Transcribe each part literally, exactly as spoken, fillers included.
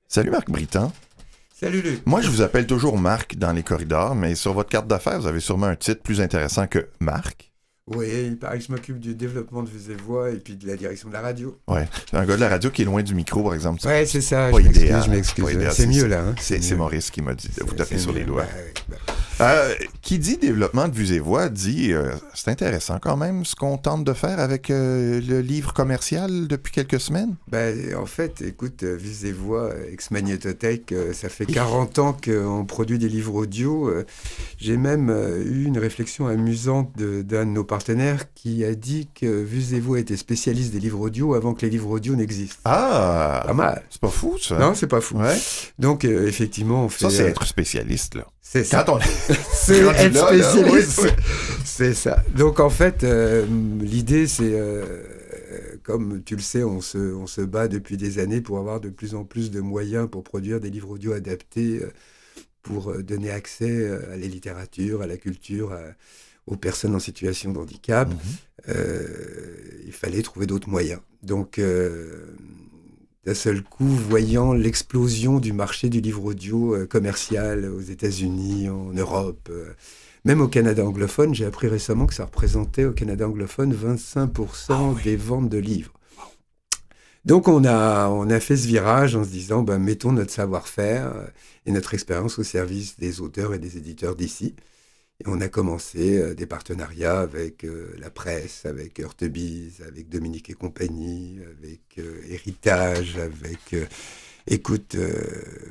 Salut Marc Britan. Salut Luc. Moi, je vous appelle toujours Marc dans les corridors, mais sur votre carte d'affaires, vous avez sûrement un titre plus intéressant que Marc. Oui, il paraît que je m'occupe du développement de Vues et Voix et puis de la direction de la radio. Ouais, un gars de la radio qui est loin du micro, par exemple. Ouais, c'est ça. Pas je m'excuse, idéal. je m'excuse. Pas idéal, C'est mieux là. Hein? C'est, c'est Maurice qui m'a dit de vous taper sur mieux. les doigts. Bah, ouais, bah. Euh, qui dit développement de Vues et Voix dit euh, c'est intéressant quand même ce qu'on tente de faire avec euh, le livre commercial depuis quelques semaines. Bah, en fait, écoute, euh, Vues et Voix, ex-Magnétothèque, euh, ça fait quarante ans qu'on produit des livres audio. Euh, j'ai même euh, eu une réflexion amusante de, d'un de nos partenaires qui a dit que Vues et Voix était spécialiste des livres audio avant que les livres audio n'existent. Ah! Pas mal. C'est pas fou, ça? Non, c'est pas fou. Ouais. Donc, euh, effectivement, on fait... Ça, c'est euh, être spécialiste, là. C'est ça. Quand on... C'est rendu être là, là, spécialiste. oui, C'est ça. Donc en fait, euh, l'idée c'est, euh, comme tu le sais, on se, on se bat depuis des années pour avoir de plus en plus de moyens pour produire des livres audio adaptés, euh, pour euh, donner accès euh, à la littérature, à la culture, à- aux personnes en situation de handicap. Mhm. Euh, il fallait trouver d'autres moyens. Donc euh, d'un seul coup, voyant l'explosion du marché du livre audio euh, commercial aux États-Unis, en Europe, euh, même au Canada anglophone, j'ai appris récemment que ça représentait au Canada anglophone vingt-cinq pour cent Ah oui. des ventes de livres. Donc on a, on a fait ce virage en se disant, ben, mettons notre savoir-faire euh, et notre expérience au service des auteurs et des éditeurs d'ici. Et on a commencé euh, des partenariats avec euh, la presse, avec Heurtebise, avec Dominique et compagnie, avec euh, Héritage, avec, euh, écoute, euh,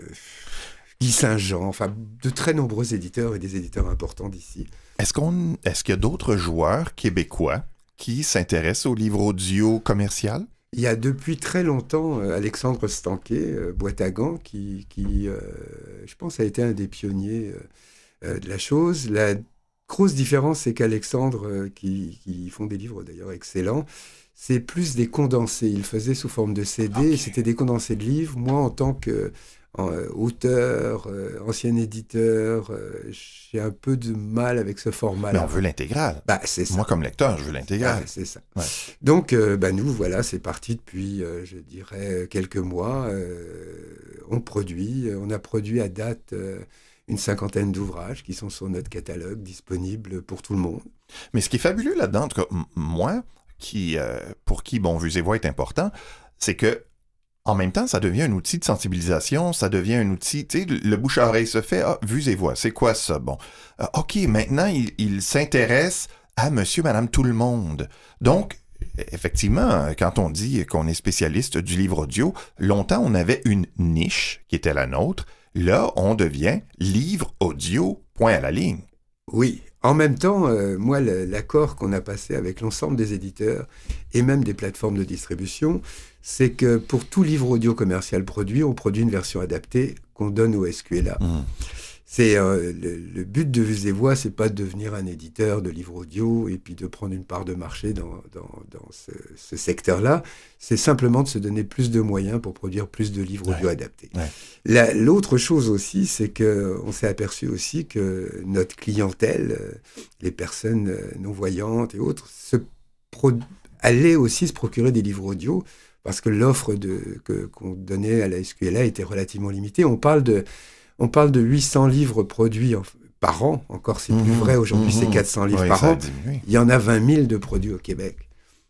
Guy Saint-Jean, enfin de très nombreux éditeurs et des éditeurs importants d'ici. Est-ce qu'on, est-ce qu'il y a d'autres joueurs québécois qui s'intéressent au livre audio commercial? Il y a depuis très longtemps euh, Alexandre Stanquet, euh, Boîte à gants, qui, qui euh, je pense, a été un des pionniers euh, euh, de la chose. La grosse différence, c'est qu'Alexandre, euh, qui, qui font des livres d'ailleurs excellents, c'est plus des condensés. Il faisait sous forme de C D, Ok. et c'était des condensés de livres. Moi, en tant que euh, auteur, euh, ancien éditeur, euh, j'ai un peu de mal avec ce Mais format-là. on veut l'intégrale. Bah, c'est ça. Moi, comme lecteur, je veux Ah, l'intégrale. c'est ça. Ouais. Donc, euh, bah, nous, voilà, c'est parti depuis, euh, je dirais, quelques mois. Euh, on produit, on a produit à date euh, une cinquantaine d'ouvrages qui sont sur notre catalogue, disponibles pour tout le monde. Mais ce qui est fabuleux là-dedans, en tout cas, m- moi, qui, euh, pour qui, bon, Vues et Voix est important, c'est que en même temps, ça devient un outil de sensibilisation, ça devient un outil, tu sais, le le bouche à oreille se fait, ah, Vues et Voix, c'est quoi ça? Bon, Euh, OK, maintenant, il, il s'intéresse à monsieur, madame, tout le monde. Donc, effectivement, quand on dit qu'on est spécialiste du livre audio, longtemps, on avait une niche qui était la nôtre. Là, on devient livre audio, point à la ligne. Oui, en même temps, euh, moi, le- l'accord qu'on a passé avec l'ensemble des éditeurs et même des plateformes de distribution, c'est que pour tout livre audio commercial produit, on produit une version adaptée qu'on donne au S Q L A. Hum. C'est euh, le, le but de Vues et Voix, c'est pas de devenir un éditeur de livres audio et puis de prendre une part de marché dans, dans, dans ce, ce secteur-là. C'est simplement de se donner plus de moyens pour produire plus de livres audio Ouais. adaptés. Ouais. La- l'autre chose aussi, c'est que on s'est aperçu aussi que notre clientèle, euh, les personnes euh, non-voyantes et autres, se pro- allaient aussi se procurer des livres audio parce que l'offre de, que, qu'on donnait à la S Q L A était relativement limitée. On parle de On parle de huit cents livres produits en- par an. Encore, c'est plus Mhm, vrai. Aujourd'hui, mhm. c'est quatre cents livres Oui, par ça a an. diminué. Il y en a vingt mille de produits au Québec.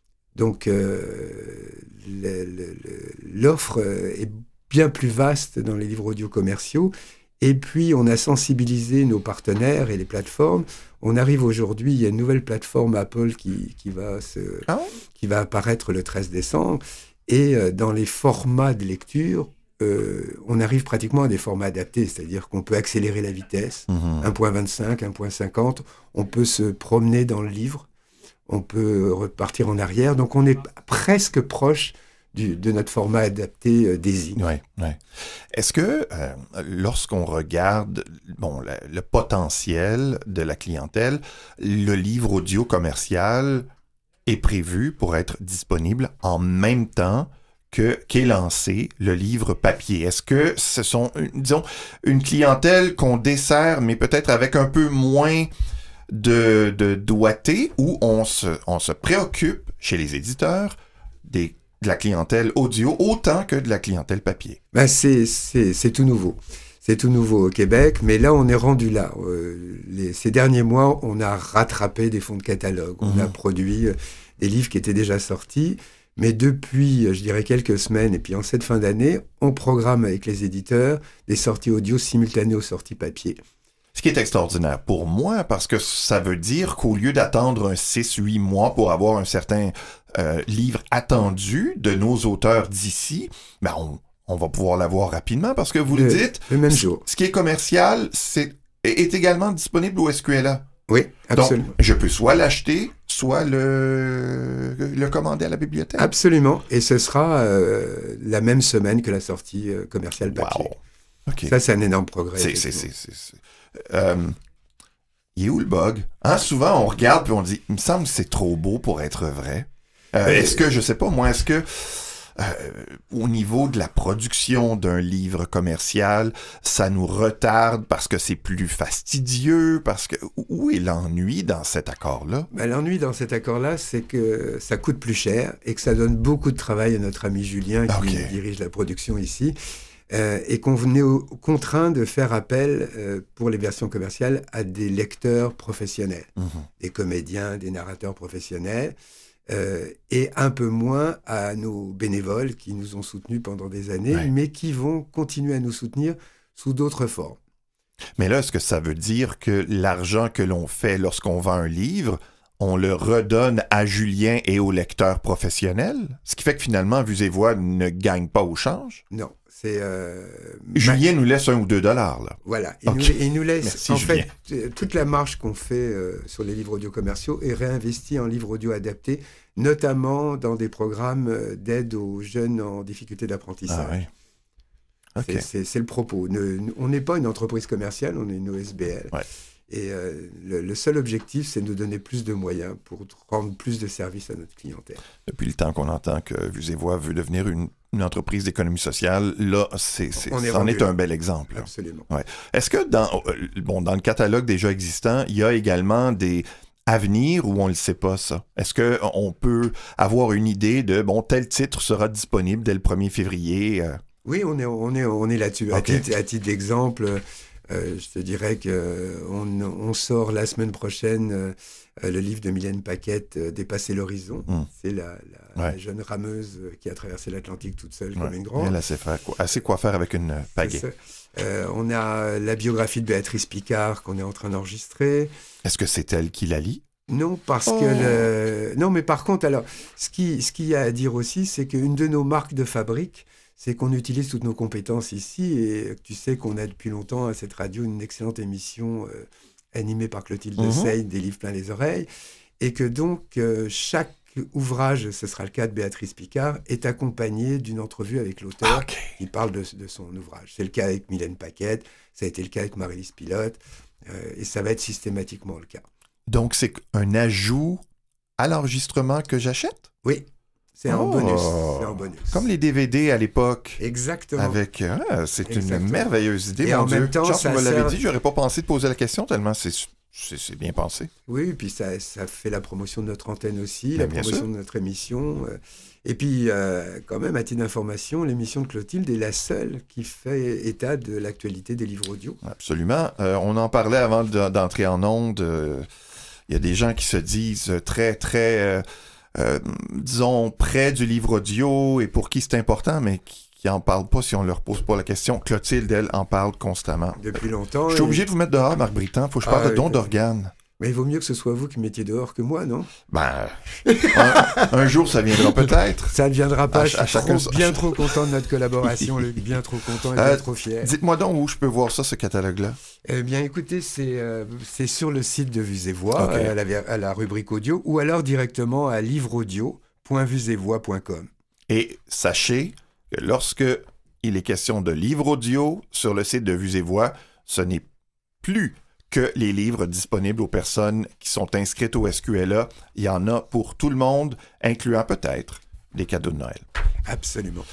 Donc, euh, le- le- le- l'offre euh, est bien plus vaste dans les livres audio commerciaux. Et puis, on a sensibilisé nos partenaires et les plateformes. On arrive aujourd'hui, il y a une nouvelle plateforme Apple qui, qui, va, se, Ah ouais? qui va apparaître le treize décembre. Et euh, dans les formats de lecture, euh, on arrive pratiquement à des formats adaptés, c'est-à-dire qu'on peut accélérer la vitesse, Mhm. un virgule vingt-cinq, un virgule cinquante, on peut se promener dans le livre, on peut repartir en arrière, donc on est presque proche du, de notre format adapté euh, Daisy. Ouais, ouais. Est-ce que euh, lorsqu'on regarde bon, le, le potentiel de la clientèle, le livre audio commercial est prévu pour être disponible en même temps que qu'est lancé le livre papier? Est-ce que ce sont, euh, disons, une clientèle qu'on dessert, mais peut-être avec un peu moins de, de doigté, où on se, on se préoccupe chez les éditeurs des de la clientèle audio autant que de la clientèle papier. Ben c'est, c'est, c'est tout nouveau. C'est tout nouveau au Québec, mais là, on est rendu là. Euh, les, ces derniers mois, on a rattrapé des fonds de catalogue. On mmh. a produit des livres qui étaient déjà sortis. Mais depuis, je dirais, quelques semaines, et puis en cette fin d'année, on programme avec les éditeurs des sorties audio simultanées aux sorties papier. Ce qui est extraordinaire pour moi, parce que ça veut dire qu'au lieu d'attendre un six huit mois pour avoir un certain euh, livre attendu de nos auteurs d'ici, ben on, on va pouvoir l'avoir rapidement, parce que vous le, le dites, le même jour. Ce qui est commercial, c'est, est également disponible au S Q L A. Oui, absolument. Donc, je peux soit l'acheter, soit le, le commander à la bibliothèque. Absolument. Et ce sera euh, la même semaine que la sortie euh, commerciale papier. Wow. Okay. Ça, c'est un énorme progrès. C'est, c'est, c'est, c'est, c'est. Euh, il est où le bug? Hein, souvent, on regarde puis on dit, il me semble que c'est trop beau pour être vrai. Euh, euh, est-ce que, je sais pas, moi, est-ce que... Euh, au niveau de la production d'un livre commercial, ça nous retarde parce que c'est plus fastidieux, parce que où est l'ennui dans cet accord-là? Ben, l'ennui dans cet accord-là, c'est que ça coûte plus cher et que ça donne beaucoup de travail à notre ami Julien qui okay. dirige la production ici, euh, et qu'on venait au, contraint de faire appel euh, pour les versions commerciales à des lecteurs professionnels, mmh. des comédiens, des narrateurs professionnels. Euh, et un peu moins à nos bénévoles qui nous ont soutenus pendant des années, ouais. mais qui vont continuer à nous soutenir sous d'autres formes. Mais là, est-ce que ça veut dire que l'argent que l'on fait lorsqu'on vend un livre, on le redonne à Julien et aux lecteurs professionnels? Ce qui fait que finalement, Vues et Voix ne gagne pas au change? Non. C'est, euh, Julien ma... nous laisse un ou deux dollars, là. Voilà. Il, okay. nous, il nous laisse, Merci, en Julien. fait, toute la marge qu'on fait euh, sur les livres audio commerciaux est réinvestie en livres audio adaptés, notamment dans des programmes d'aide aux jeunes en difficulté d'apprentissage. Ah, oui. Okay. C'est, c'est, c'est le propos. Ne, on n'est pas une entreprise commerciale, on est une O S B L. Ouais. Et euh, le, le seul objectif, c'est de nous donner plus de moyens pour rendre plus de services à notre clientèle. Depuis le temps qu'on entend que Vues et Voix veut devenir une, une entreprise d'économie sociale, là, c'est, c'est, On est c'en est un bel exemple. Absolument. Ouais. Est-ce que dans, bon, dans le catalogue déjà existant, il y a également des avenirs où on ne le sait pas, ça? Est-ce qu'on peut avoir une idée de, bon, tel titre sera disponible dès le premier février? Euh... Oui, on est, on est, on est là-dessus. Okay. À titre, à titre d'exemple... Euh, je te dirais qu'on euh, on sort la semaine prochaine euh, le livre de Mylène Paquette, euh, Dépasser l'horizon. Mmh. C'est la, la, ouais. la jeune rameuse qui a traversé l'Atlantique toute seule ouais. comme une grande. Elle a assez, faire, assez quoi faire avec une pagaie. Euh, on a la biographie de Béatrice Picard qu'on est en train d'enregistrer. Est-ce que c'est elle qui la lit? Non, parce oh. que... Le... Non, mais par contre, alors, ce qu'il ce qui y a à dire aussi, c'est qu'une de nos marques de fabrique, c'est qu'on utilise toutes nos compétences ici, et tu sais qu'on a depuis longtemps à cette radio une excellente émission euh, animée par Clotilde mm-hmm. Sey, des livres plein les oreilles, et que donc euh, chaque ouvrage, ce sera le cas de Béatrice Picard, est accompagné d'une entrevue avec l'auteur okay. qui parle de, de son ouvrage. C'est le cas avec Mylène Paquette, ça a été le cas avec Marie-Lise Pilote, euh, et ça va être systématiquement le cas. Donc c'est un ajout à l'enregistrement que j'achète? Oui. C'est un, oh, bonus. c'est un bonus. Comme les D V D à l'époque. Exactement. Avec, ah, c'est Exactement. Une merveilleuse idée, et mon en Dieu. Même temps, Genre, ça tu me l'avais sert... dit, j'aurais pas pensé de poser la question tellement c'est, c'est, c'est bien pensé. Oui, puis ça, ça fait la promotion de notre antenne aussi, ben, la promotion sûr. de notre émission. Et puis, euh, quand même, à titre d'information, l'émission de Clotilde est la seule qui fait état de l'actualité des livres audio. Absolument. Euh, on en parlait avant d'entrer en onde. Il euh, y a des gens qui se disent très, très... Euh, Euh, disons, près du livre audio et pour qui c'est important, mais qui n'en parlent pas si on leur pose pas la question. Clotilde, elle, en parle constamment. Depuis longtemps. Je suis et... obligé de vous mettre dehors, Marc Britan. Faut que je parle ah, de don oui, d'organes. Mais il vaut mieux que ce soit vous qui mettiez dehors que moi, non? Ben, un, un jour, ça viendra peut-être. Ça ne viendra pas. À, je suis à trop, bien trop content de notre collaboration, Luc, bien trop content et euh, bien trop fier. Dites-moi donc où je peux voir ça, ce catalogue-là. Eh bien, écoutez, c'est, euh, c'est sur le site de Vues et Voix, okay. à, la, à la rubrique audio, ou alors directement à livre audio point vues et voix point com. Et sachez que lorsque il est question de livre audio sur le site de Vues et Voix, ce n'est plus que les livres disponibles aux personnes qui sont inscrites au S Q L A. Il y en a pour tout le monde, incluant peut-être des cadeaux de Noël. Absolument.